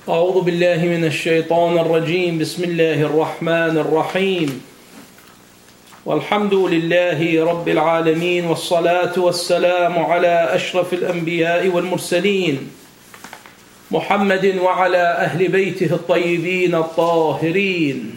أعوذ بالله من الشيطان الرجيم. بسم الله الرحمن الرحيم. والحمد لله رب العالمين، والصلاة والسلام على أشرف الأنبياء والمرسلين محمد وعلى أهل بيته الطيبين الطاهرين.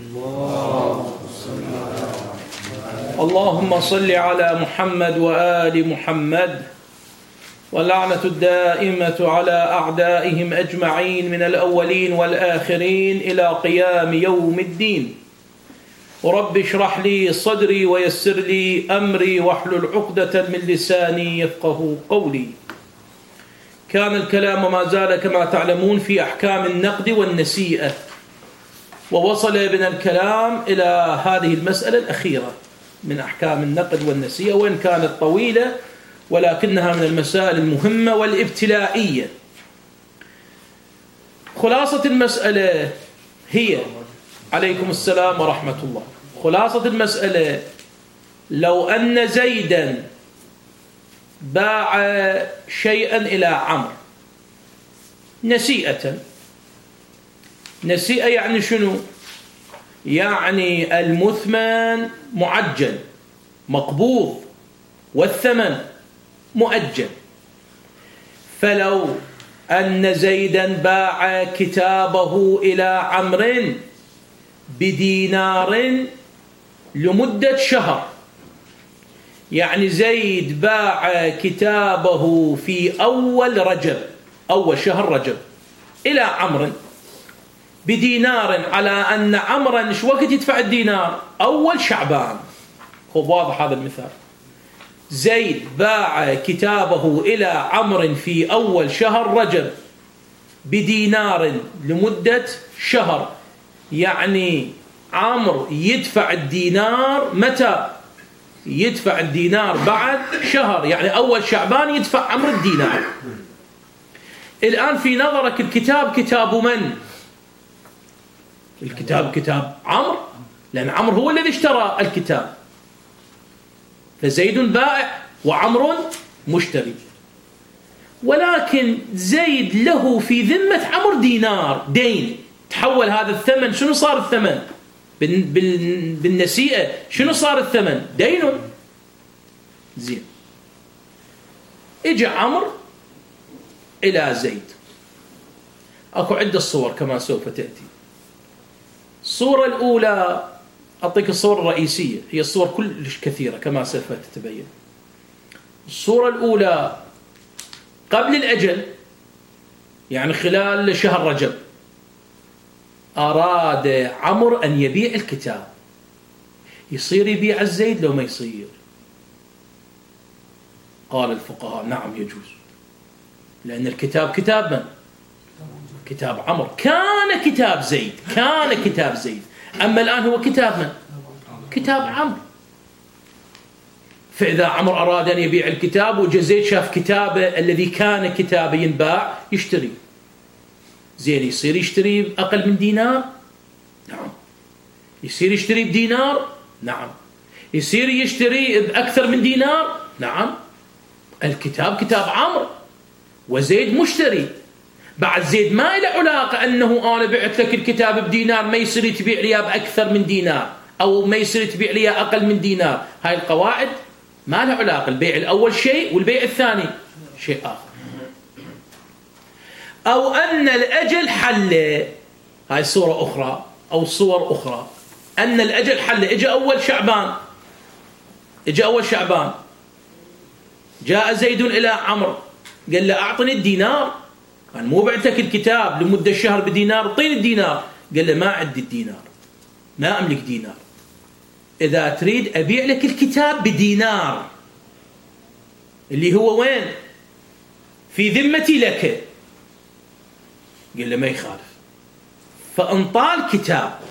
اللهم صل على محمد وآل محمد، واللعنة الدائمة على أعدائهم أجمعين من الأولين والآخرين إلى قيام يوم الدين. ورب اشرح لي صدري ويسر لي أمري واحلل عقدة من لساني يفقه قولي. كان الكلام ما زال كما تعلمون في أحكام النقد والنسيئة، ووصل بنا الكلام إلى هذه المسألة الأخيرة من أحكام النقد والنسيئة، وإن كانت طويلة ولكنها من المسائل المهمة والابتلائية. خلاصة المسألة هي، عليكم السلام ورحمة الله، خلاصة المسألة: لو أن زيدا باع شيئا إلى عمرو نسيئة. نسيئة يعني شنو؟ يعني المثمن معجل مقبوض والثمن مؤجل. فلو أن زيدا باع كتابه إلى عمرو بدينار لمدة شهر، يعني زيد باع كتابه في أول رجب، أول شهر رجب، إلى عمرو بدينار، على أن عمرو شو وقت يدفع الدينار؟ أول شعبان. هو واضح هذا المثال. زيد باع كتابه إلى عمرو في أول شهر رجب بدينار لمدة شهر، يعني عمرو يدفع الدينار متى؟ يدفع الدينار بعد شهر، يعني أول شعبان يدفع عمرو الدينار. الآن في نظرك الكتاب كتاب من؟ الكتاب كتاب عمرو، لأن عمرو هو الذي اشترى الكتاب، فزيد بائع وعمرو مشتري. ولكن زيد له في ذمة عمرو دينار دين، تحول هذا الثمن. شنو صار الثمن بالنسيئة؟ شنو صار الثمن؟ دين. زين، اجى عمرو إلى زيد. أكو عدة صور كما سوف تأتي. الصورة الأولى، أعطيك الصورة الرئيسية، هي الصور كلش كثيرة كما سوف تتبين. الصورة الأولى قبل الأجل، يعني خلال شهر رجب، أراد عمرو أن يبيع الكتاب. يصير يبيع الزيد لو ما يصير؟ قال الفقهاء نعم يجوز، لأن الكتاب كتاب من؟ كتاب عمرو. كان كتاب زيد، كان كتاب زيد، أما الآن هو كتاب من؟ كتاب عمرو. فإذا عمرو أراد أن يبيع الكتاب وجا زيد شاف كتابه الذي كان كتابه ينباع، يشتري. زين، يصير يشتري بأقل من دينار؟ نعم. يصير يشتري بدينار؟ نعم. يصير يشتري بأكثر من دينار؟ نعم. الكتاب كتاب عمرو وزيد مشتري. بعد زيد ما له علاقة أنه أنا بعت لك الكتاب بدينار، ما يصير تبيع لي بأكثر من دينار، أو ما يصير تبيع لي أقل من دينار. هاي القواعد ما له علاقة. البيع الأول شيء والبيع الثاني شيء آخر. أو أن الأجل حل، هاي صورة أخرى أو صور أخرى. أن الأجل حل، إجا أول شعبان، إجا أول شعبان، جاء زيد إلى عمرو قال له أعطني الدينار، أنا مو بعتك الكتاب لمدة شهر بدينار، اعطيني الدينار. قال له ما عندي الدينار، ما أملك دينار. إذا تريد أبيع لك الكتاب بدينار اللي هو وين؟ في ذمتي لك. قال له ما يخالف. فانطى الكتاب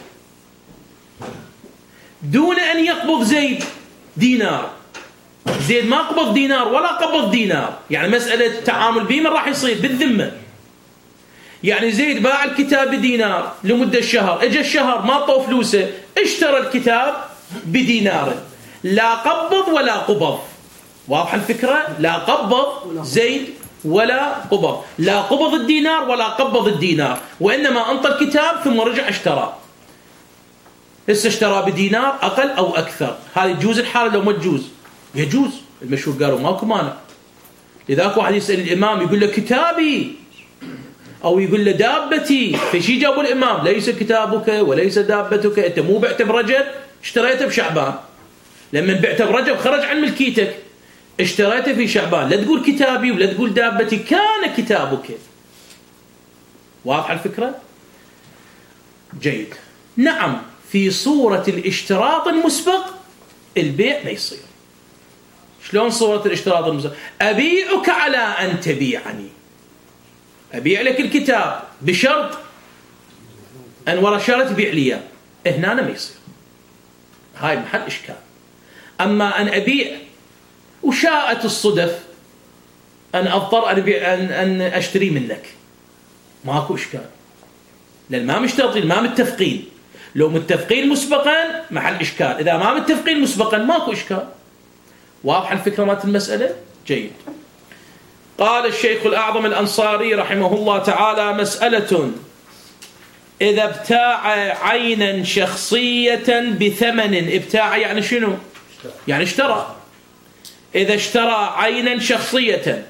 دون أن يقبض زيد دينار. زيد ما قبض دينار ولا قبض دينار، يعني مسألة التعامل به من راح يصير؟ بالذمة. يعني زيد باع الكتاب بدينار لمدة شهر، اجى الشهر ما طو فلوسه، اشترى الكتاب بدينار، لا قبض ولا قبض. واضح الفكرة؟ لا قبض زيد ولا قبض، لا قبض الدينار ولا قبض الدينار، وإنما أنطى الكتاب ثم رجع اشترى. هسه اشترى بدينار أقل أو أكثر، هذه تجوز الحالة لو ما تجوز؟ يجوز. المشهور قالوا ماكو مانع. لذلك واحد يسأل الإمام يقول له كتابي أو يقول له دابتي، فشي جابوا الإمام ليس كتابك وليس دابتك، أنت مو بعته برجب، اشتريته بشعبان. لما بعته برجب خرج عن ملكيتك، اشتريته في شعبان، لا تقول كتابي ولا تقول دابتي، كان كتابك. واضح الفكرة؟ جيد. نعم، في صورة الاشتراط المسبق البيع ما يصير. شلون صورة الاشتراط المسبق؟ أبيعك على أن تبيعني، أبيع لك الكتاب بشرط أن ورا شرط بيع لي، هنا ما يصير، هاي محل إشكال. أما أن أبيع وشاءت الصدف أن أضطر أن أشتري منك، ماكو إشكال، لأن ما مشترطين، ما متفقين. لو متفقين مسبقا محل إشكال، إذا ما متفقين مسبقا ماكو إشكال. واضح الفكرة مالت المسألة؟ جيد. قال الشيخ الأعظم الأنصاري رحمه الله تعالى: مسألة إذا ابتاع عينا شخصية بثمن. ابتاع يعني شنو؟ يعني اشترى. إذا اشترى عينا شخصية،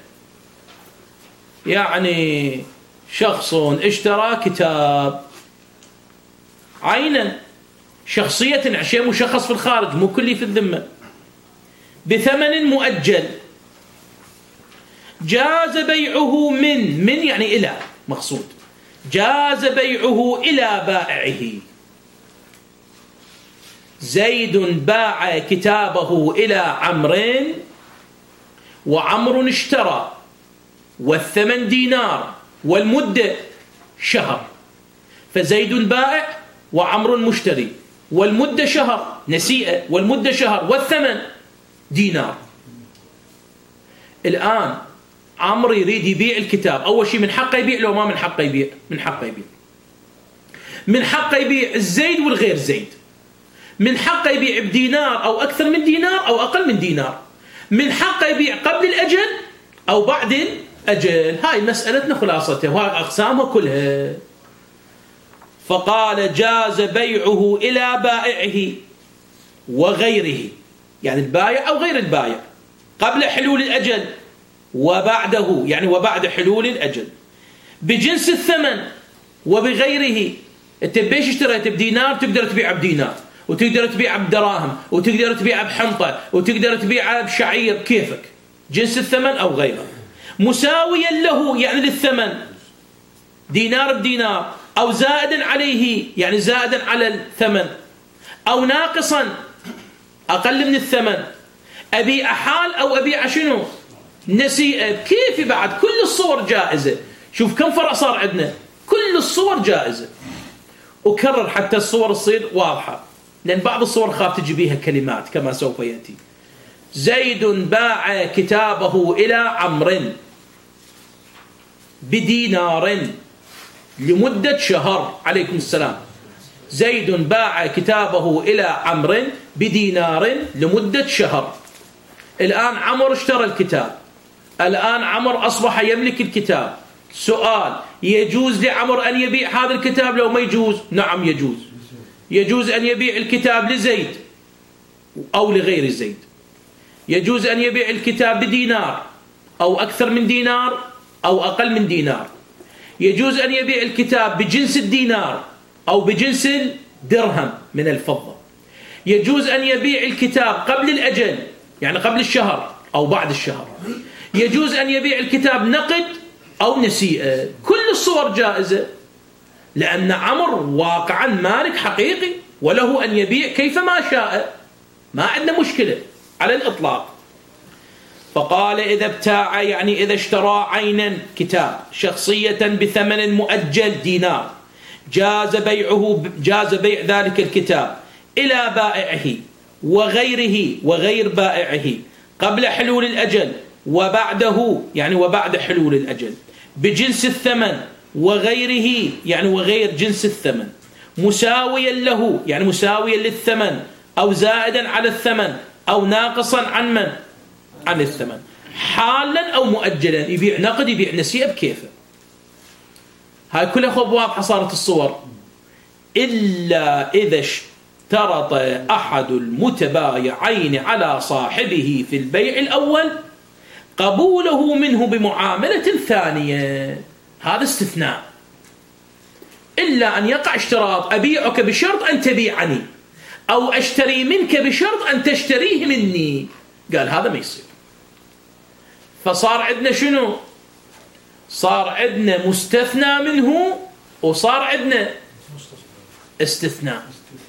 يعني شخص اشترى كتاب عينا شخصية، شيء مشخص في الخارج مو كلي في الذمة، بثمن مؤجل، جاز بيعه من يعني إلى، مقصود جاز بيعه إلى بائعه. زيد باع كتابه إلى عمرو، وعمر اشترى، والثمن دينار والمدة شهر، فزيد بائع وعمر مشتري، والمدة شهر نسيئة، والمدة شهر، والثمن دينار. الآن عمرو يريد يبيع الكتاب، أول شيء من حقه يبيع لو ما من حقه يبيع؟ من حقه يبيع. من حقه يبيع الزيد والغير زيد، من حقه يبيع بدينار أو أكثر من دينار أو أقل من دينار، من حقه يبيع قبل الأجل أو بعد الأجل. هاي مسألتنا خلاصتها وهاي أقسامها كلها. فقال: جاز بيعه إلى بائعه وغيره، يعني البائع أو غير البائع، قبل حلول الأجل وبعده، يعني وبعد حلول الأجل، بجنس الثمن وبغيره. انت بيش اشتريت بدينار تقدر تبيعه بدينار، وتقدر تبيعه بدراهم، وتقدر تبيعه بحنطة، وتقدر تبيعه بشعير، كيفك، جنس الثمن أو غيره، مساويا له يعني للثمن، دينار بدينار، أو زائدا عليه يعني زائدا على الثمن، أو ناقصا أقل من الثمن، أبيع حال أو أبيع شنو؟ نسيئة. كيف بعد؟ كل الصور جائزة. شوف كم فرع صار عندنا، كل الصور جائزة. أكرر حتى الصور تصير واضحة، لأن بعض الصور خاف تجي بيها كلمات كما سوف يأتي. زيد باع كتابه إلى عمرو بدينار لمدة شهر. عليكم السلام. زيد باع كتابه إلى عمرو بدينار لمدة شهر. الآن عمر اشترى الكتاب، الآن عمر أصبح يملك الكتاب. سؤال: يجوز لعمر أن يبيع هذا الكتاب لو ما يجوز؟ نعم يجوز. يجوز أن يبيع الكتاب لزيد أو لغير زيد. يجوز أن يبيع الكتاب بدينار أو أكثر من دينار أو أقل من دينار. يجوز أن يبيع الكتاب بجنس الدينار أو بجنس الدرهم من الفضة. يجوز أن يبيع الكتاب قبل الأجل يعني قبل الشهر أو بعد الشهر. يجوز أن يبيع الكتاب نقد أو نسيئة. كل الصور جائزة، لأن عمر واقعا مالك حقيقي وله أن يبيع كيفما شاء، ما عندنا مشكلة على الإطلاق. فقال: إذا ابتاع يعني إذا اشترى عينا كتاب شخصية بثمن مؤجل دينار، جاز بيع ذلك الكتاب إلى بائعه وغيره وغير بائعه قبل حلول الأجل وبعده يعني وبعد حلول الأجل، بجنس الثمن وغيره يعني وغير جنس الثمن، مساويا له يعني مساويا للثمن أو زائدا على الثمن أو ناقصا عن الثمن. حالا أو مؤجلا، يبيع نقد يبيع نسيئة بكيفه. هاي كلها خب واضحة صارت الصور. إلا إذا اشترط أحد المتبايعين على صاحبه في البيع الأول قبوله منه بمعاملة ثانية، هذا استثناء. إلا أن يقع اشتراط أبيعك بشرط أن تبيعني، أو أشتري منك بشرط أن تشتريه مني، قال هذا ما يصير. فصار عندنا شنو؟ صار عندنا مستثنى منه وصار عندنا استثناء.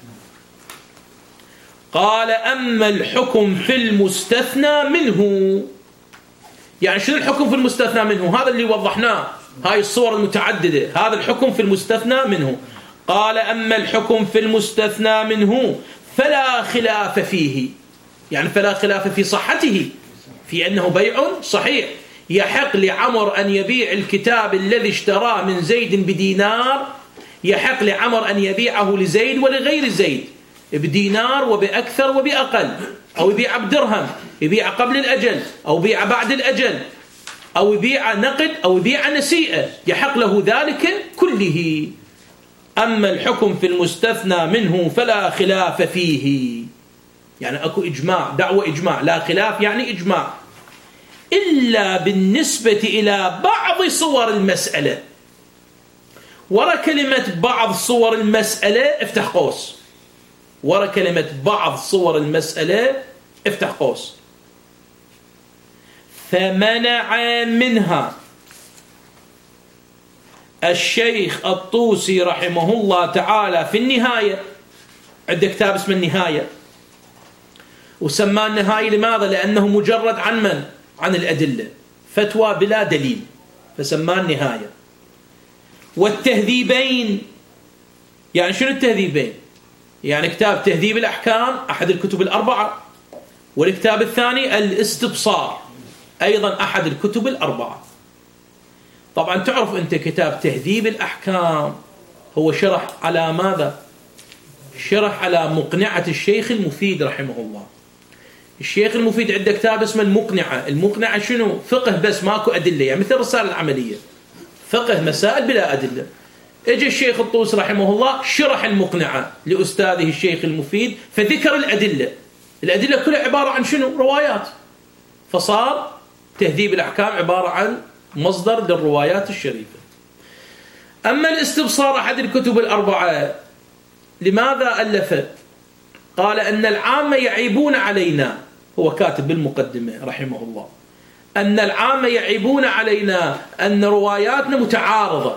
قال أما الحكم في المستثنى منه، يعني شنو الحكم في المستثنى منه؟ هذا اللي وضحناه، هاي الصور المتعددة، هذا الحكم في المستثنى منه. قال أما الحكم في المستثنى منه فلا خلاف فيه، يعني فلا خلاف في صحته، في أنه بيع صحيح. يحق لعمر أن يبيع الكتاب الذي اشتراه من زيد بدينار، يحق لعمر أن يبيعه لزيد ولغير زيد بدينار وبأكثر وبأقل، أو يبيع بدرهم، يبيع قبل الأجل أو يبيع بعد الأجل، أو يبيع نقد أو يبيع نسيئة، يحق له ذلك كله. أما الحكم في المستثنى منه فلا خلاف فيه، يعني أكو إجماع، دعوة إجماع، لا خلاف يعني إجماع، إلا بالنسبة إلى بعض صور المسألة. ورا كلمة بعض صور المسألة افتح قوس، ورا كلمة بعض صور المسألة افتح قوس. فمنع منها الشيخ الطوسي رحمه الله تعالى في النهاية، عنده كتاب اسمه النهاية، وسماه النهاية لماذا؟ لأنه مجرد عن من؟ عن الأدلة، فتوى بلا دليل، فسماه النهاية. والتهذيبين، يعني شنو التهذيبين؟ يعني كتاب تهذيب الأحكام أحد الكتب الأربعة، والكتاب الثاني الاستبصار أيضا أحد الكتب الأربعة. طبعا تعرف أنت كتاب تهذيب الأحكام هو شرح على ماذا؟ شرح على مقنعة الشيخ المفيد رحمه الله. الشيخ المفيد عنده كتاب اسمه المقنعة. المقنعة شنو؟ فقه بس ماكو أدلة، يعني مثل الرسالة العملية، فقه مسائل بلا أدلة. اجى الشيخ الطوسي رحمه الله شرح المقنعة لأستاذه الشيخ المفيد، فذكر الأدلة. الأدلة كلها عبارة عن شنو؟ روايات. فصار تهذيب الأحكام عبارة عن مصدر للروايات الشريفة. أما الاستبصار أحد الكتب الأربعة، لماذا ألفت؟ قال أن العامة يعيبون علينا، هو كاتب بالمقدمة رحمه الله، أن العامة يعيبون علينا أن رواياتنا متعارضة.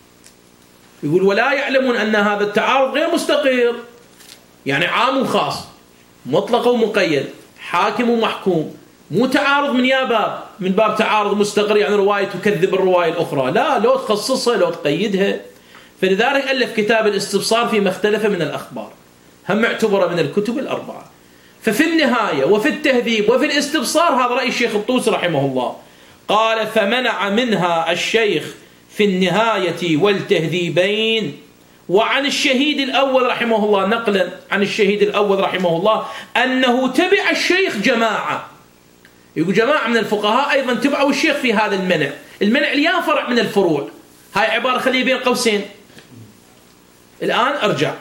يقول ولا يعلمون أن هذا التعارض غير مستقر، يعني عام وخاص، مطلق ومقيد، حاكم ومحكوم، مو تعارض من باب، من باب تعارض مستقر يعني رواية تكذب الرواية الأخرى، لا، لو تخصصها لو تقيدها. فلذلك ألف كتاب الاستبصار فيما اختلف من الأخبار، هم اعتبر من الكتب الأربعة. ففي النهاية وفي التهذيب وفي الاستبصار هذا رأي الشيخ الطوسي رحمه الله. قال فمنع منها الشيخ في النهاية والتهذيبين. وعن الشهيد الأول رحمه الله، نقلا عن الشهيد الأول رحمه الله، أنه تبع الشيخ جماعة. يقول جماعة من الفقهاء أيضا تبعوا الشيخ في هذا المنع. المنع ليان فرع من الفروع، هاي عبارة خليه بين قوسين. الآن أرجع،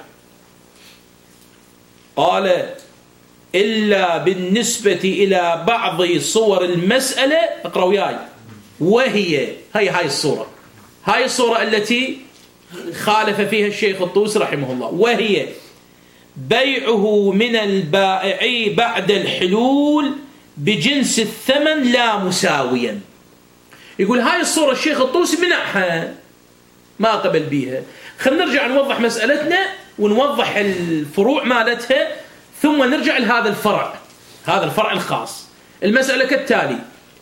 قال إلا بالنسبة إلى بعض صور المسألة، اقرأ وياي، وهي هاي الصورة، هاي الصورة التي خالف فيها الشيخ الطوسي رحمه الله، وهي بيعه من البائع بعد الحلول بجنس الثمن لا مساويا. يقول هاي الصورة الشيخ الطوسي منعها، ما قبل بيها. خلينا نرجع نوضح مسألتنا ونوضح الفروع مالتها، ثم نرجع لهذا الفرع، هذا الفرع الخاص. المسألة كالتالي: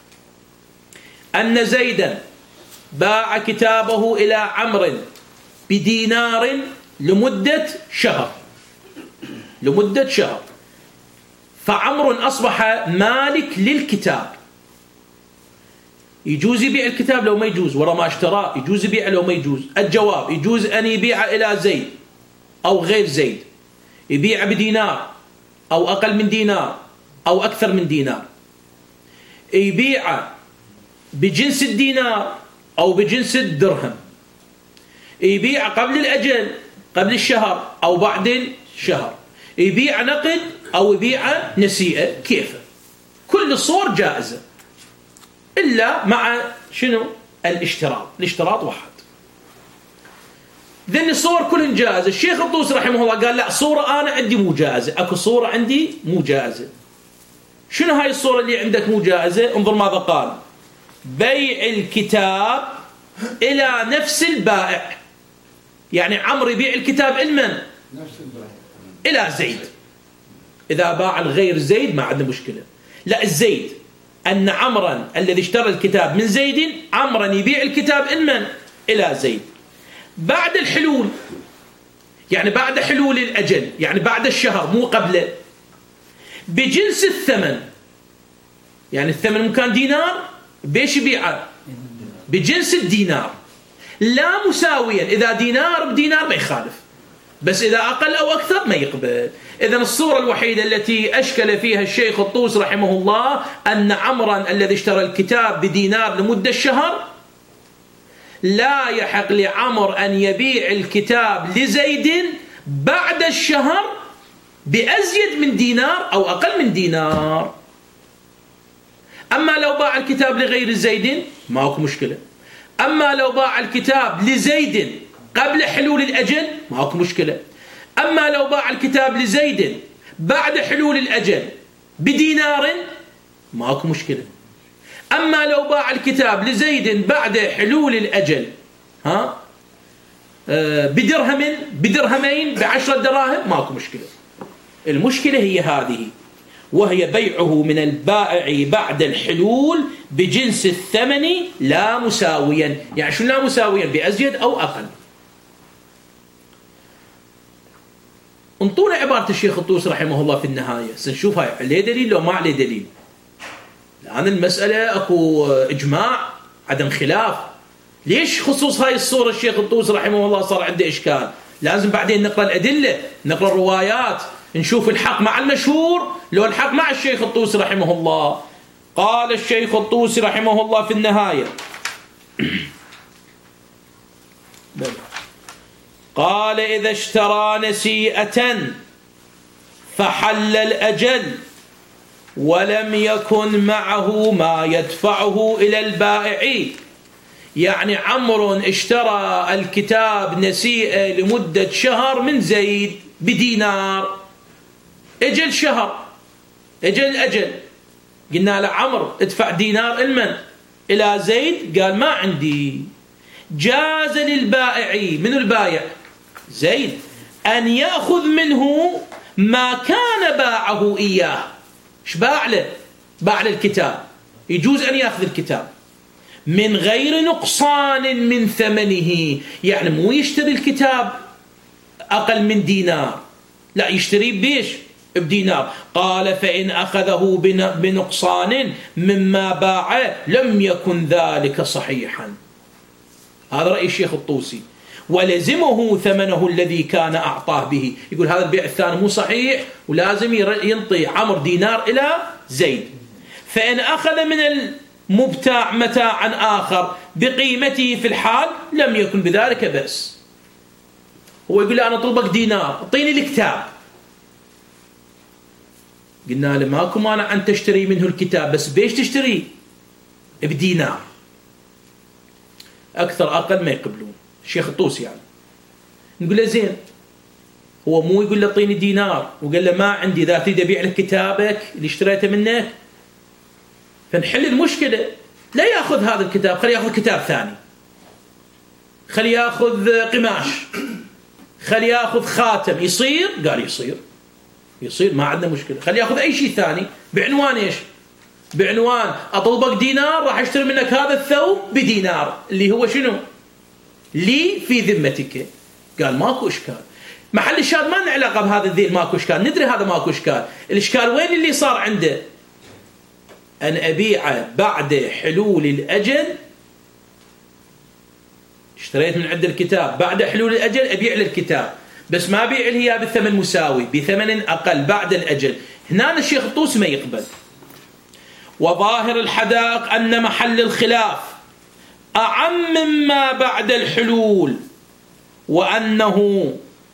أن زيدا باع كتابه إلى عمرو بدينار لمدة شهر، لمدة شهر، فعمرو أصبح مالك للكتاب. يجوز يبيع الكتاب لو ما يجوز، ورا ما اشتراه يجوز يبيع لو ما يجوز. الجواب: يجوز أن يبيع إلى زيد أو غير زيد، يبيع بدينار أو أقل من دينار أو أكثر من دينار. يبيع بجنس الدينار أو بجنس الدرهم، يبيع قبل الأجل، قبل الشهر أو بعد الشهر، يبيع نقد أو يبيع نسيئة، كيفه. كل الصور جائزة إلا مع شنو؟ الاشتراط واحد. ذن الصور كلهم جائزة. الشيخ الطوسي رحمه الله قال لا، صورة أنا عندي مو جائزة، أكو صورة عندي مو جائزة. شنو هاي الصورة اللي عندك مو جائزة؟ انظر ماذا قال: بيع الكتاب إلى نفس البائع. يعني عمرو يبيع الكتاب لمن؟ إلى زيد. إذا باع الغير زيد ما عندنا مشكلة. لا، الزيد أن عمرا الذي اشترى الكتاب من زيد، عمرا يبيع الكتاب لمن؟ إلى زيد. بعد الحلول، يعني بعد حلول الأجل، يعني بعد الشهر مو قبله، بجنس الثمن. يعني الثمن كان دينار، بيش يبيعه؟ بجنس الدينار، لا مساويا. إذا دينار بدينار ما يخالف، بس إذا أقل أو أكثر ما يقبل. إذن الصورة الوحيدة التي أشكل فيها الشيخ الطوسي رحمه الله أن عمرا الذي اشترى الكتاب بدينار لمدة الشهر، لا يحق لعمر أن يبيع الكتاب لزيد بعد الشهر بأزيد من دينار أو أقل من دينار. أما لو باع الكتاب لغير زيد ما هو مشكلة. أما لو باع الكتاب لزيد قبل حلول الأجل ما هو مشكلة. أما لو باع الكتاب لزيد بعد حلول الأجل بدينار ما هو مشكلة. أما لو باع الكتاب لزيد بعد حلول الأجل بدرهمين ب10 دراهم ما هو مشكلة. المشكلة هي هذه، وهي بيعه من البائع بعد الحلول بجنس الثمن لا مساويا. يعني شو لا مساويا؟ بأزيد أو أقل. انطونا عبارة الشيخ الطوسي رحمه الله في النهاية، سنشوف هاي عليه دليل لو ما عليه دليل. الآن المسألة أكو إجماع، عدم خلاف. ليش خصوص هاي الصورة الشيخ الطوسي رحمه الله صار عنده إشكال؟ لازم بعدين نقرأ الأدلة، نقرأ الروايات، نشوف الحق مع المشهور لو الحق مع الشيخ الطوسي رحمه الله. قال الشيخ الطوسي رحمه الله في النهاية قال: إذا اشترى نسيئة فحل الأجل ولم يكن معه ما يدفعه إلى البائع. يعني عمرو اشترى الكتاب نسيئة لمدة شهر من زيد بدينار، اجل شهر، اجل أجل، قلنا له عمرو ادفع دينار المن إلى زيد، قال ما عندي. جاز للبائع، من البايع؟ زيد، أن يأخذ منه ما كان باعه إياه. ايش باع له؟ باع له الكتاب، يجوز أن يأخذ الكتاب من غير نقصان من ثمنه. يعني مو يشتري الكتاب أقل من دينار، لا، يشتري بيش؟ بدينار. قال: فإن أخذه بنقصان مما باع لم يكن ذلك صحيحا. هذا رأي الشيخ الطوسي. ولزمه ثمنه الذي كان أعطاه به. يقول هذا البيع الثاني مو صحيح، ولازم ينطي عمرو دينار إلى زيد. فإن أخذ من المبتاع متاعا آخر بقيمته في الحال لم يكن بذلك بأس. هو يقول أنا أطلبك دينار، أعطيني الكتاب. قلنا له ماكو مانع أن تشتري منه الكتاب، بس بيش تشتري؟ بدينار. أكثر أقل ما يقبلون. الشيخ الطوسي يعني نقول له زين، هو مو يقول له اعطيني دينار وقال له ما عندي، إذا تريد أبيع لك كتابك اللي اشتريته منك. فنحل المشكلة. لا يأخذ هذا الكتاب، خليه يأخذ كتاب ثاني، خليه يأخذ قماش، خليه يأخذ خاتم. يصير؟ قال يصير، ما عندنا مشكلة. خليه يأخذ أي شيء ثاني بعنوان إيش؟ بعنوان أطلبك دينار، راح أشتري منك هذا الثوب بدينار، اللي هو شنو؟ لي في ذمتك. قال ماكو إشكال. محل الشاهد ما لنا علاقة بهذا الذيل، ماكو إشكال، ندري هذا ماكو إشكال. الإشكال وين اللي صار عنده؟ أن أبيع بعد حلول الأجل. اشتريت من عند الكتاب بعد حلول الأجل، أبيع للكتاب، بس ما أبيع اللي هي بثمن مساوي، بثمن أقل بعد الأجل. هنا الشيخ الطوسي ما يقبل. وظاهر الحدائق أن محل الخلاف أعم مما بعد الحلول، وأنه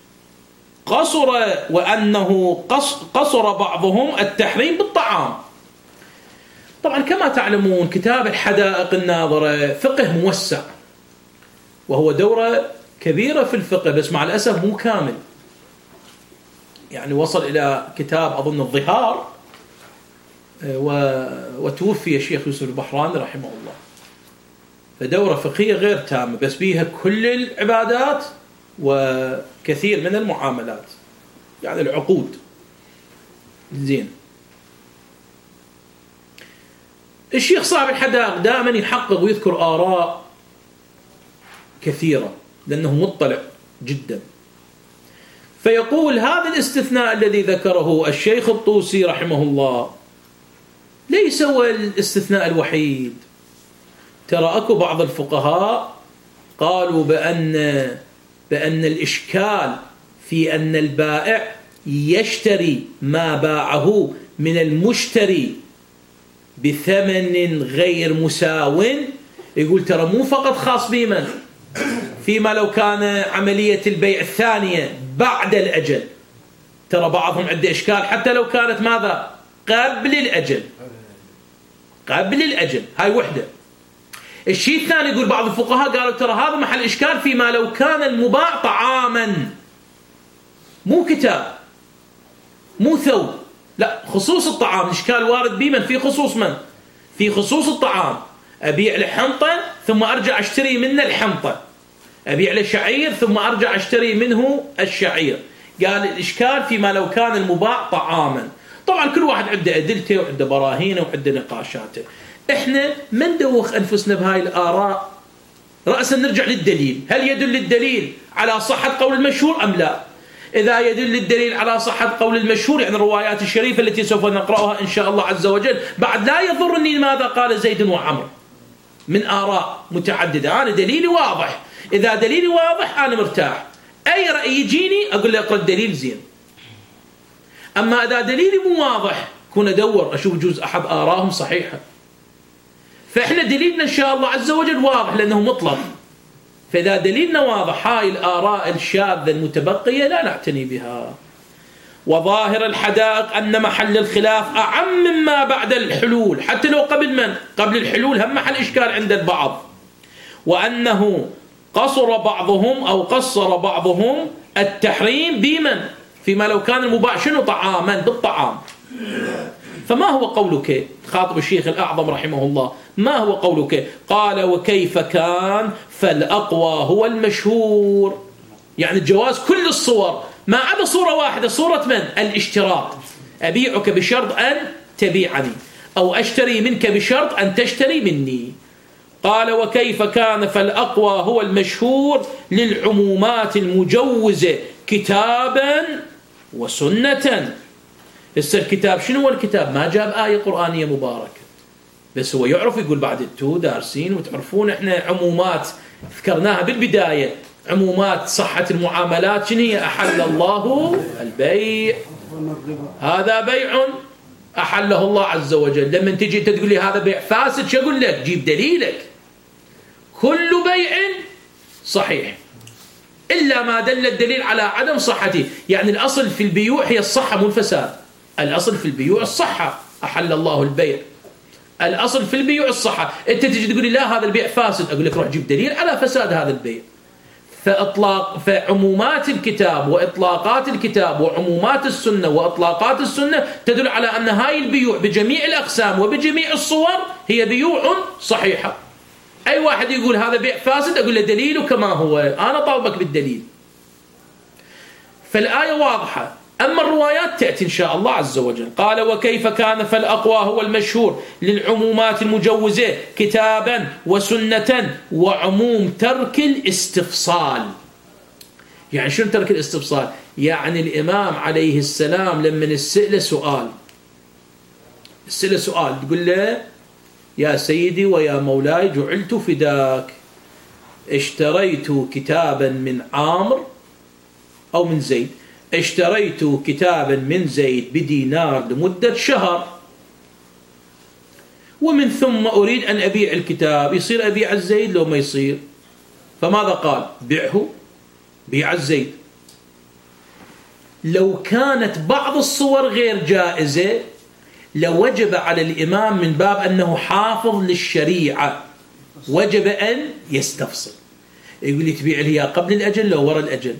قصر بعضهم التحريم بالطعام. طبعا كما تعلمون كتاب الحدائق الناظرة فقه موسع، وهو دورة كبيرة في الفقه، بس مع الأسف مو كامل، يعني وصل إلى كتاب أظن الظهار، وتوفي الشيخ يوسف البحراني رحمه الله. فدورة فقهية غير تامة، بس بيها كل العبادات وكثير من المعاملات، يعني العقود. زين. الشيخ صاحب الحدائق دائما يحقق ويذكر آراء كثيرة لأنه مطلع جدا. فيقول هذا الاستثناء الذي ذكره الشيخ الطوسي رحمه الله ليس هو الاستثناء الوحيد. ترى أكو بعض الفقهاء قالوا بأن الإشكال في أن البائع يشتري ما باعه من المشتري بثمن غير مساو، يقول ترى مو فقط خاص بمن، فيما لو كان عملية البيع الثانية بعد الأجل، ترى بعضهم عنده إشكال حتى لو كانت ماذا قبل الأجل. هاي وحدة. الشيء الثاني يقول بعض الفقهاء قالوا ترى هذا محل إشكال فيما لو كان المباع طعاما، مو كتاب، مو ثوب، لا، خصوص الطعام. الإشكال وارد بمن؟ في خصوص من؟ في خصوص الطعام. أبيع لحنطة ثم أرجع أشتري منه الحنطة، أبيع لشعير ثم أرجع أشتري منه الشعير. قال الإشكال فيما لو كان المباع طعاما. طبعا كل واحد عنده أدلته وعنده براهينه وعنده نقاشاته. إحنا ما ندوخ أنفسنا بهاي الآراء، رأسا نرجع للدليل. هل يدل الدليل على صحة قول المشهور أم لا؟ إذا يدل الدليل على صحة قول المشهور، يعني الروايات الشريفة التي سوف نقرأها إن شاء الله عز وجل، بعد لا يضرني ماذا قال زيد وعمر من آراء متعددة. أنا دليلي واضح، إذا دليلي واضح أنا مرتاح. أي رأي يجيني أقول له اقرأ الدليل زين. أما إذا دليلي مو واضح كون أدور أشوف جوز أحد آراءهم صحيحة. فإحنا دليلنا إن شاء الله عز وجل واضح لأنه مطلق. فإذا دليلنا واضح هاي الآراء الشاذة المتبقية لا نعتني بها. وظاهر الحدائق أن محل الخلاف أعم مما بعد الحلول، حتى لو قبل من؟ قبل الحلول هم محل إشكال عند البعض. وأنه قصر بعضهم التحريم بمن؟ فيما لو كان المباع شنو؟ طعاما، بالطعام. فما هو قولك؟ خاطب الشيخ الأعظم رحمه الله، ما هو قولك؟ قال وكيف كان فالأقوى هو المشهور، يعني الجواز كل الصور ما عدا صورة واحدة، صورة من؟ الاشتراط. أبيعك بشرط أن تبيعني، أو أشتري منك بشرط أن تشتري مني. قال وكيف كان فالأقوى هو المشهور للعمومات المجوزة كتابا وسنة. هسه الكتاب شنو هو الكتاب؟ ما جاب آية قرآنية مباركة، بس هو يعرف يقول بعد انتو دارسين وتعرفون احنا عمومات ذكرناها بالبداية، عمومات صحة المعاملات شنو هي؟ أحل الله البيع، هذا بيع أحله الله عز وجل. لما تجي تقول لي هذا بيع فاسد، شو أقول لك؟ جيب دليلك. كل بيع صحيح إلا ما دل الدليل على عدم صحته. يعني الأصل في البيوع هي الصحة مو الفساد. الأصل في البيوع الصحة، أحل الله البيع، الأصل في البيوع الصحة. أنت تجي تقول لي لا هذا البيع فاسد، أقول لك روح جيب دليل على فساد هذا البيع. فعمومات الكتاب وإطلاقات الكتاب وعمومات السنة وإطلاقات السنة تدل على أن هاي البيوع بجميع الأقسام وبجميع الصور هي بيوع صحيحة. أي واحد يقول هذا بيع فاسد أقول له دليله كما هو، أنا طالبك بالدليل. فالآية واضحة، أما الروايات تأتي إن شاء الله عز وجل. قال وكيف كان فالأقوى هو المشهور للعمومات المجوزة كتابا وسنة وعموم ترك الاستفصال. يعني شنو ترك الاستفصال؟ يعني الإمام عليه السلام لما السئل سؤال تقول له يا سيدي ويا مولاي جعلت فداك، اشتريت كتابا من عامر أو من زيد، اشتريت كتابا من زيد بدينار لمدة شهر، ومن ثم أريد أن أبيع الكتاب، يصير أبيع الزيد لو ما يصير؟ فماذا قال؟ بيعه، بيع الزيد. لو كانت بعض الصور غير جائزة لوجب على الإمام من باب أنه حافظ للشريعة وجب أن يستفصل. يقول لي تبيع الهياب قبل الأجل لو وراء الأجل؟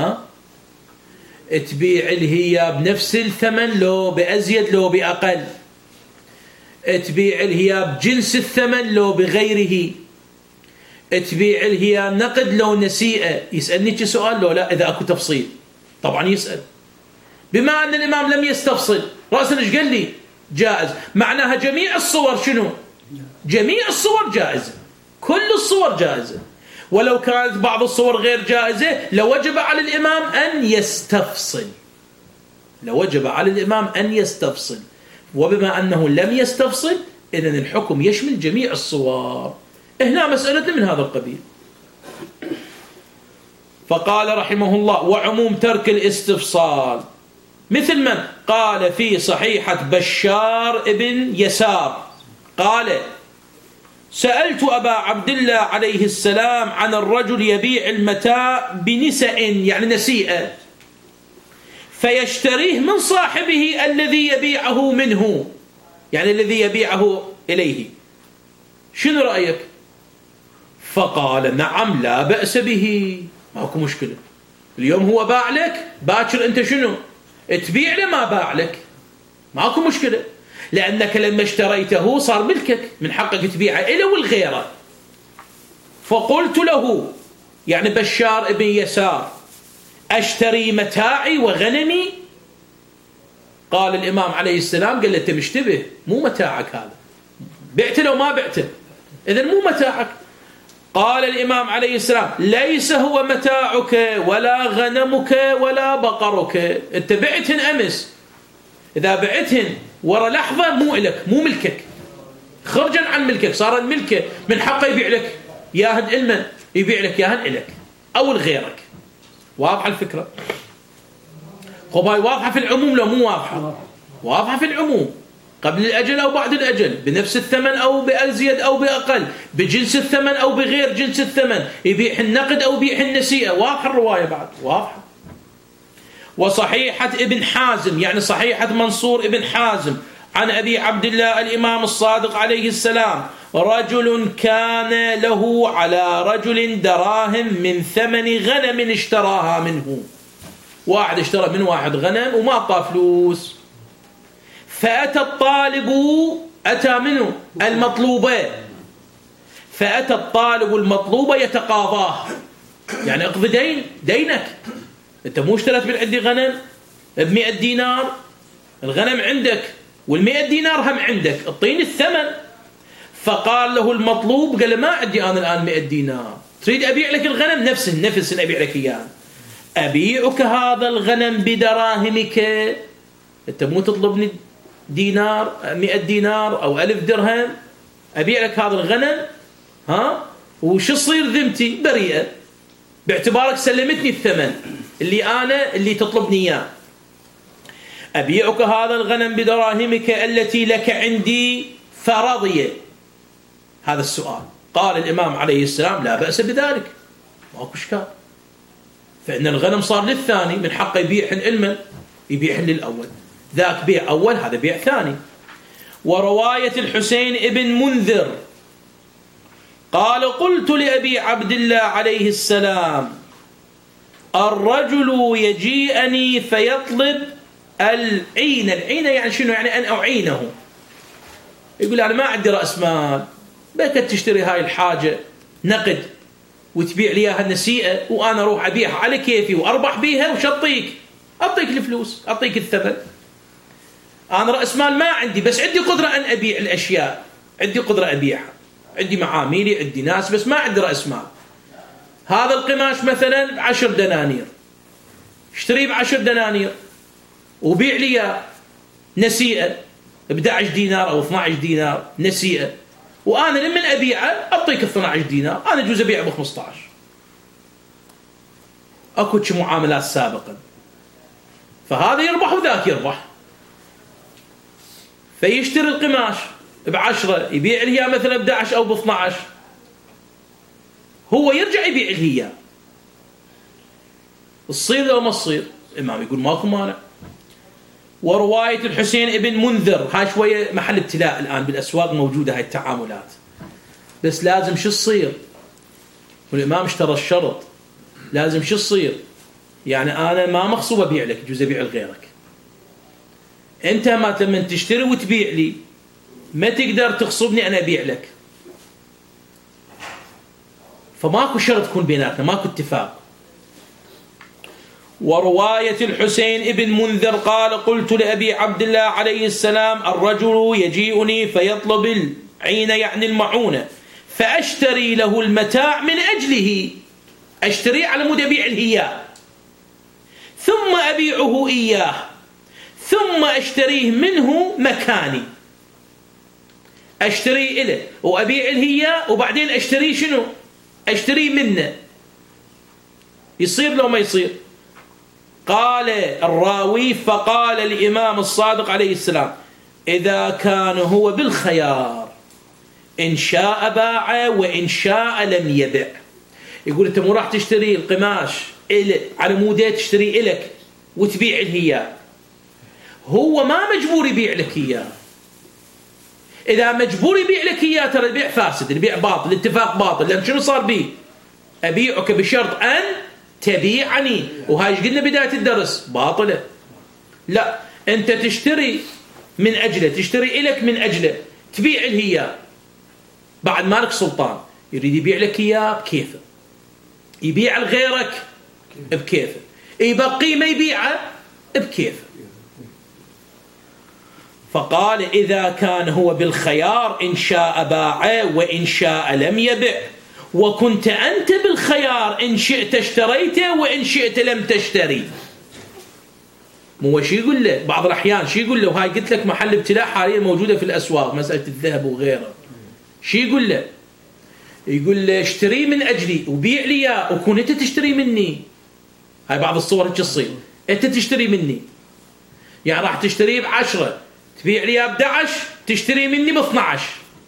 تبيع الهياب بنفس الثمن لو بأزيد لو بأقل؟ تبيع الهياب جنس الثمن لو بغيره؟ تبيع الهياب نقد لو نسيئة؟ يسألني سؤال لو لا؟ إذا أكو تفصيل طبعا يسأل. بما أن الإمام لم يستفصل رأسا إيش قال لي؟ جائز. معناها جميع الصور شنو؟ جميع الصور جائزة، كل الصور جائزة. ولو كانت بعض الصور غير جائزة لوجب على الإمام أن يستفصل، لوجب على الإمام أن يستفصل. وبما أنه لم يستفصل إذن الحكم يشمل جميع الصور. هنا مسألة من هذا القبيل. فقال رحمه الله: وعموم ترك الاستفصال مثل من قال في صحيحة بشار ابن يسار قال: سألت أبا عبد الله عليه السلام عن الرجل يبيع المتاع بنسأ يعني نسيئة فيشتريه من صاحبه الذي يبيعه منه، يعني الذي يبيعه إليه، شنو رأيك؟ فقال: نعم لا بأس به، ماكو مشكلة. اليوم هو باع لك، باكر أنت شنو تبيع له، ما باع لك ماكو مشكلة، لأنك لما اشتريته صار ملكك، من حقك تبيعه إلى والغيره. فقلت له يعني بشار ابن يسار: أشتري متاعي وغنمي؟ قال الإمام عليه السلام قال له: أنت مشتبه، مو متاعك هذا، بعته لو ما بعته إذن مو متاعك. قال الإمام عليه السلام: ليس هو متاعك ولا غنمك ولا بقرك، أنت بعتهن أمس، إذا بعتهن ورا لحظة مو إلك، مو ملكك، خرجا عن ملكك، صار الملكة من حقه يبيع لك ياهن إلمن، يبيع لك ياهن إلك أو لغيرك. واضحة الفكرة؟ خب هاي واضحة في العموم لو مو واضحة؟ واضحة في العموم، قبل الأجل أو بعد الأجل، بنفس الثمن أو بأزيد أو بأقل، بجنس الثمن أو بغير جنس الثمن، يبيع النقد أو يبيع النسيئة. واضحة الرواية بعد؟ واضحة. وصحيحة ابن حازم يعني صحيحة منصور ابن حازم عن أبي عبد الله الإمام الصادق عليه السلام: رجل كان له على رجل دراهم من ثمن غنم اشتراها منه. واحد اشترى من واحد غنم وما أعطاه فلوس، فأتى الطالب، أتى منه المطلوبة، فأتى الطالب المطلوبة يتقاضاه، يعني اقضي دينك، أنت مو اشتريت من عندي غنم ب100 دينار، الغنم عندك وال100 دينار هم عندك، اعطيني الثمن. فقال له المطلوب، قال له: ما عندي أنا الآن 100 دينار، تريد أبيع لك الغنم نفس أبيع لك إياه، أبيعك هذا الغنم بدراهمك، أنت مو تطلبني دينار 100 دينار أو 1000 درهم، أبيع لك هذا الغنم، وش تصير ذمتي؟ بريئة، باعتبارك سلمتني الثمن اللي تطلبني إياه. أبيعك هذا الغنم بدراهمك التي لك عندي، فرضي. هذا السؤال. قال الإمام عليه السلام: لا بأس بذلك، ماكو إشكال، فإن الغنم صار للثاني، من حقه يبيع علما، يبيع للأول، ذاك بيع أول، هذا بيع ثاني. ورواية الحسين ابن منذر قال: قلت لأبي عبد الله عليه السلام: الرجل يجيئني فيطلب العين يعني شنو؟ يعني أن أعينه. يقول: أنا ما عندي رأس مال، بك تشتري هاي الحاجة نقد وتبيع لي اياها النسيئة، وأنا أروح أبيعها على كيفي وأربح بيها، وش أعطيك الفلوس، أعطيك الثمن. أنا رأس مال ما عندي، بس عندي قدرة أن أبيع الأشياء، عندي قدرة أبيعها، عندي معاميلي، عندي ناس، بس ما عندي رأس مال. هذا القماش مثلا 10 دنانير، اشتريه ب10 دنانير وبيع لي نسيئة ب11 دينار أو 12 دينار نسيئة، وأنا لمن أبيعه أعطيك 12 دينار، أنا جوز أبيعه ب15. أكو معاملات سابقا، فهذا يربح وذاك يربح، فيشتري القماش ب10 يبيع الهياء مثلا ب11 أو ب12، هو يرجع يبيع الهياء، تصير لو ما تصير؟ الإمام يقول ماكو مانع. ورواية الحسين ابن منذر، هاي شوية محل ابتلاء الآن بالأسواق موجودة هاي التعاملات، بس لازم شو تصير؟ والإمام اشترى الشرط، لازم شو تصير؟ يعني أنا ما مغصوب أبيع لك، يجوز أبيع لغيرك. أنت ما لما تشتري وتبيع لي ما تقدر تغصبني أنا أبيع لك، فماكو شرط يكون بيناتنا، ماكو اتفاق. ورواية الحسين ابن منذر قال قلت لأبي عبد الله عليه السلام الرجل يجيئني فيطلب العين يعني المعونة فأشتري له المتاع من أجله، أشتري على مود أبيع الهياء، ثم أبيعه إياه، ثم أشتريه منه مكاني، أشتري إله وأبيع الهياء وبعدين أشتري شنو؟ أشتري منه. يصير لو ما يصير؟ قال الراوي فقال الإمام الصادق عليه السلام إذا كان هو بالخيار إن شاء باع وإن شاء لم يبع. يقول أنت مو راح تشتري القماش على مودة تشتري إلك وتبيع الهياء، هو ما مجبور يبيع لك إياه. إذا مجبور يبيع لك إياه ترى البيع فاسد، البيع باطل، الاتفاق باطل، لأن شنو صار بيه؟ أبيعك بشرط أن تبيعني، وهاي قلنا بداية الدرس باطلة. لا، أنت تشتري من أجله، تشتري إلك من أجله، تبيع الهياء، بعد ما لك سلطان، يريد يبيع لك إياه بكيفه، يبيع لغيرك بكيفه، يبقي ما يبيعه بكيفه. فقال إذا كان هو بالخيار إن شاء باع وإن شاء لم يبع، وكنت أنت بالخيار إن شئت اشتريته وإن شئت لم تشتري. مو شي يقول له بعض الأحيان، شي يقول له، وهاي قلت لك محل ابتلاء حاليا موجودة في الأسواق، مسألة الذهب وغيره. شي يقول له؟ يقول له اشتري من أجلي وبيع لي إياه وكون أنت تشتري مني. هاي بعض الصور هيك تصير، أنت تشتري مني، يعني راح تشتريه ب10 تبيع لي إياه ب11 تشتري مني ب12.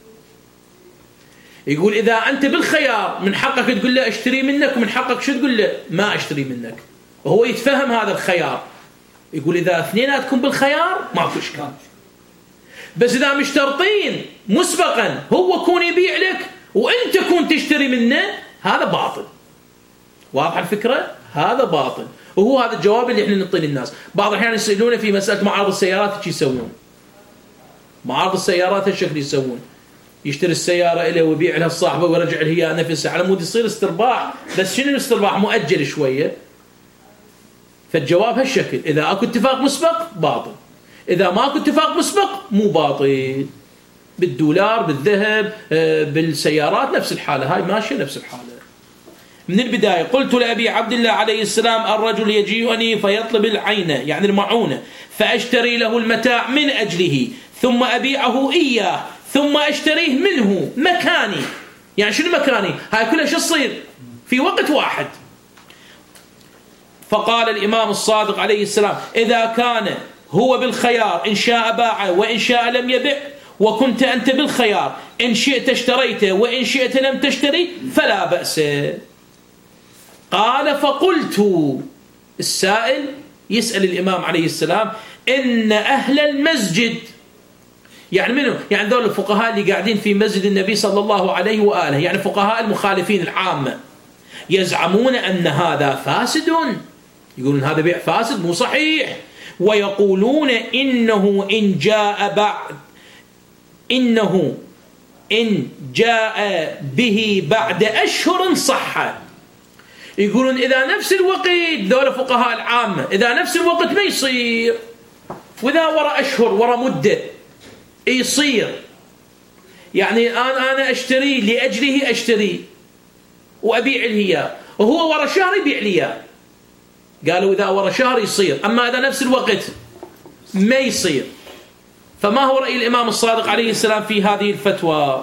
يقول إذا أنت بالخيار من حقك تقول له اشتري منك، ومن حقك شو تقول له؟ ما اشتري منك، وهو يتفهم هذا الخيار. يقول إذا اثنيناتكم بالخيار ما في إشكال، بس إذا مشترطين مسبقا هو كون يبيع لك وأنت كون تشتري منه، هذا باطل. واضح الفكرة؟ هذا باطل، وهو هذا الجواب اللي احنا نعطيه للناس. بعض الأحيان يسألونه في مسألة معارض السيارات ايش يسوون؟ معارض السيارات هالشكل يسوون، يشتري السيارة إليه ويبيع لها الصاحبة ويرجع لها نفسها على مود يصير استرباح، بس شنو الاسترباح؟ مؤجل شوية. فالجواب هالشكل، إذا أكو اتفاق مسبق باطل، إذا ما أكو اتفاق مسبق مو باطل. بالدولار، بالذهب، بالسيارات نفس الحالة، هاي ماشية نفس الحالة. من البداية قلت لأبي عبد الله عليه السلام الرجل يجيئني فيطلب العين يعني المعونة فأشتري له المتاع من أجله ثم أبيعه إياه ثم أشتريه منه مكاني. يعني شنو مكاني؟ هاي كلها شو تصير في وقت واحد. فقال الإمام الصادق عليه السلام إذا كان هو بالخيار إن شاء باع وإن شاء لم يبع، وكنت أنت بالخيار إن شئت اشتريته وإن شئت لم تشتري فلا بأس. قال فقلت، السائل يسأل الإمام عليه السلام إن أهل المسجد، يعني منه؟ يعني ذول الفقهاء اللي قاعدين في مسجد النبي صلى الله عليه وآله، يعني فقهاء المخالفين العامة، يزعمون أن هذا فاسد، يقولون هذا بيع فاسد مو صحيح، ويقولون إنه إن جاء به بعد أشهر صح. يقولون إذا نفس الوقت، ذول فقهاء العامة، إذا نفس الوقت ما يصير، وإذا وراء أشهر وراء مدة يصير. يعني أنا أشتري لأجله، أشتري وأبيع الهياء، وهو وراء شهر يبيع لي. قالوا إذا وراء شهر يصير، أما إذا نفس الوقت ما يصير. فما هو رأي الإمام الصادق عليه السلام في هذه الفتوى؟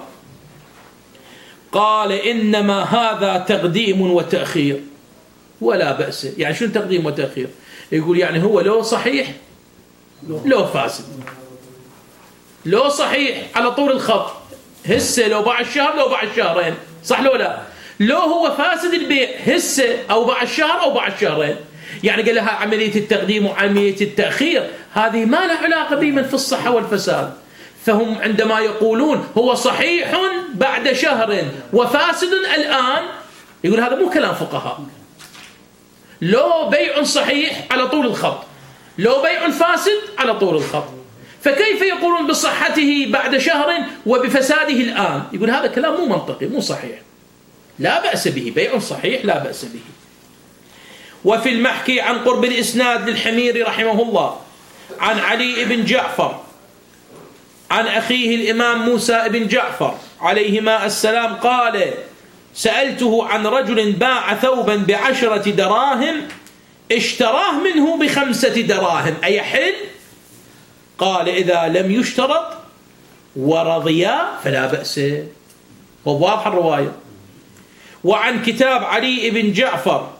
قال إنما هذا تقديم وتأخير ولا بأس. يعني شنو تقديم وتأخير؟ يقول يعني هو لو صحيح لو فاسد، لو صحيح على طول الخط هسه لو بعد شهر لو بعد شهرين، صح لو لا؟ لو هو فاسد البيع هسه أو بعد شهر أو بعد شهرين. يعني قال لها عملية التقديم وعملية التأخير هذه ما لها علاقة بمن في الصحة والفساد. فهم عندما يقولون هو صحيح بعد شهر وفاسد الآن، يقول هذا مو كلام فقهاء. لو بيع صحيح على طول الخط، لو بيع فاسد على طول الخط، فكيف يقولون بصحته بعد شهر وبفساده الآن؟ يقول هذا كلام مو منطقي مو صحيح، لا بأس به، بيع صحيح لا بأس به. وفي المحكي عن قرب الإسناد للحميري رحمه الله عن علي بن جعفر عن أخيه الإمام موسى بن جعفر عليهما السلام قال: سألته عن رجل باع ثوبا ب10 دراهم اشتراه منه ب5 دراهم أيحل؟ قال: إذا لم يشترط ورضيا فلا بأس. وواضح الرواية. وعن كتاب علي بن جعفر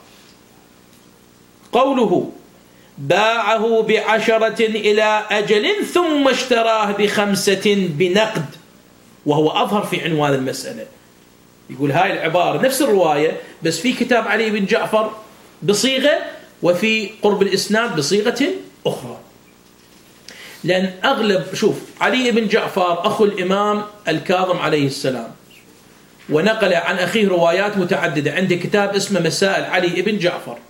قوله: باعه ب10 إلى أجل ثم اشتراه ب5 بنقد، وهو أظهر في عنوان المسألة. يقول هاي العبارة نفس الرواية بس في كتاب علي بن جعفر بصيغة وفي قرب الإسناد بصيغة أخرى. لأن أغلب شوف علي بن جعفر أخو الإمام الكاظم عليه السلام، ونقل عن أخيه روايات متعددة. عنده كتاب اسمه مسائل علي بن جعفر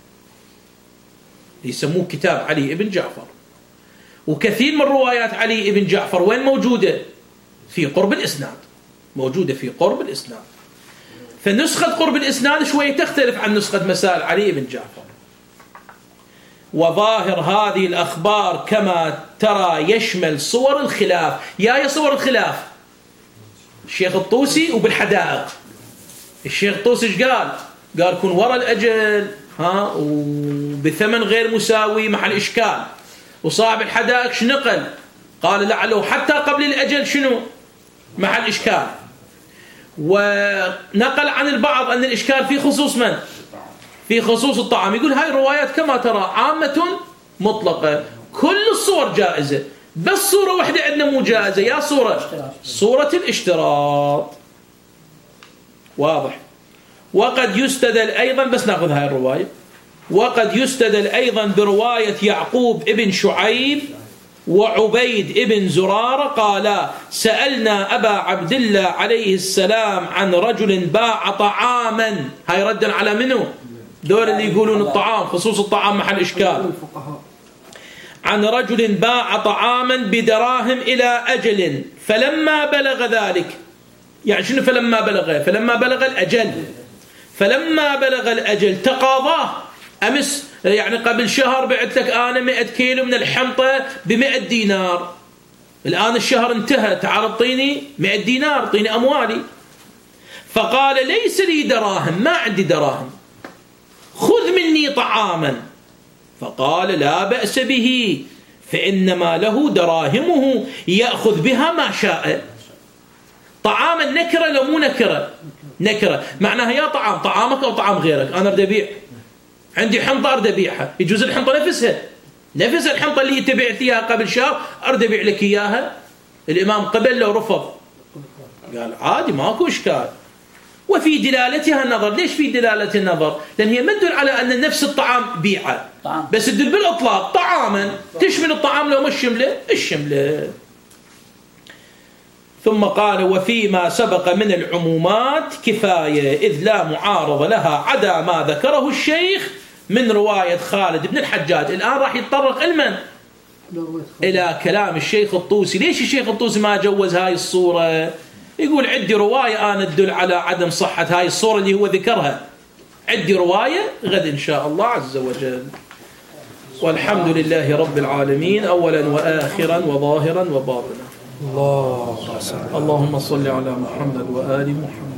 يسموه كتاب علي بن جعفر. وكثير من روايات علي بن جعفر وين موجودة؟ في قرب الإسناد، موجودة في قرب الإسناد. فنسخة قرب الإسناد شوية تختلف عن نسخة مسائل علي بن جعفر. وظاهر هذه الأخبار كما ترى يشمل صور الخلاف. يا صور الخلاف الشيخ الطوسي وبالحدائق. الشيخ الطوسي ايش قال؟ قال كن وراء الأجل وبثمن غير مساوي محل إشكال. وصاحب الحدائق شنقل؟ قال لعله حتى قبل الأجل شنو محل إشكال. ونقل عن البعض أن الإشكال في خصوص من؟ في خصوص الطعام. يقول هاي الروايات كما ترى عامة مطلقة، كل الصور جائزة، بس صورة واحدة عندنا مو جائزة. يا صورة الاشتراط. واضح. وقد يستدل أيضا، بس نأخذ هاي الرواية، وقد يستدل أيضا برواية يعقوب ابن شعيب وعبيد ابن زرارة قالا: سألنا أبا عبد الله عليه السلام عن رجل باع طعاما. هاي ردا على منه؟ دول اللي يقولون الطعام، خصوص الطعام محل إشكال. عن رجل باع طعاما بدراهم إلى أجل فلما بلغ ذلك. يعني شنو فلما بلغ؟ فلما بلغ الأجل. فلما بلغ الأجل تقاضاه. أمس يعني قبل شهر بعت لك أنا 100 كيلو من الحنطة ب100 دينار، الآن الشهر انتهى، تعال اعطيني 100 دينار، اعطيني أموالي. فقال: ليس لي دراهم، ما عندي دراهم، خذ مني طعاما. فقال: لا بأس به، فإنما له دراهمه يأخذ بها ما شاء. طعاما نكرة لو مو نكرة؟ نكرة، معناها يا طعامك أو طعام غيرك. أنا أريد أبيع، عندي حنطة أريد أبيعها، يجوز الحنطة نفسها، نفس الحنطة اللي أنت بعت إياها قبل شهر أريد أبيع لك إياها. الإمام قبل لو رفض؟ قال عادي ماكو إشكال. وفي دلالتها النظر. ليش في دلالة النظر؟ لأن هي ما تدل على أن نفس الطعام بيعه، بس تدل بالإطلاق طعاما، تشمل الطعام لو ما الشمله. ثم قال: وفيما سبق من العمومات كفاية، إذ لا معارض لها عدا ما ذكره الشيخ من رواية خالد بن الحجاج. الآن راح يتطرق إلى كلام الشيخ الطوسي. ليش الشيخ الطوسي ما جوز هاي الصورة؟ يقول عندي رواية أنا تدل على عدم صحة هاي الصورة اللي هو ذكرها، عندي رواية غد إن شاء الله عز وجل. والحمد لله رب العالمين، أولا وآخرا وظاهرا وباطنا. اللهم صل على محمد وآل محمد.